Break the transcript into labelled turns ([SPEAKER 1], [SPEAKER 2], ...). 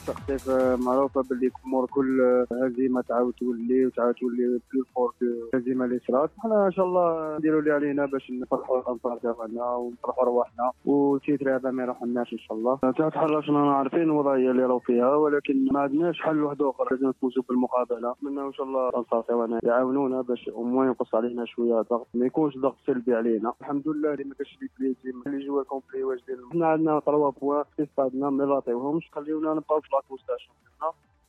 [SPEAKER 1] تخطيط معروفه باللي كمور كل هزيمه تعاود تولي بلو فور الهزيمه اللي صرات. حنا ان شاء الله نديروا اللي علينا باش نفرحوا الانصار ديالنا ونفرحوا رواحنا، والتيتر هذا ما يروحلناش ان شاء الله. تحرشنا عارفين الوضعيه اللي راهو فيها، ولكن ما عندناش حل واحد اخر، لازم نفوزوا بالمقابله. نتمنى ان شاء الله الانصار ديالنا يعاونونا باش وموان ينقص علينا شويه ضغط، ما يكونش ضغط سلبي علينا. الحمد لله اللي ما كاش لي بليتي اللي جوا كومبلي واجدين. حنا عندنا 3 بوان في صادنا ما نعطيوهمش، خليونا نبقاو في لاكوستاش.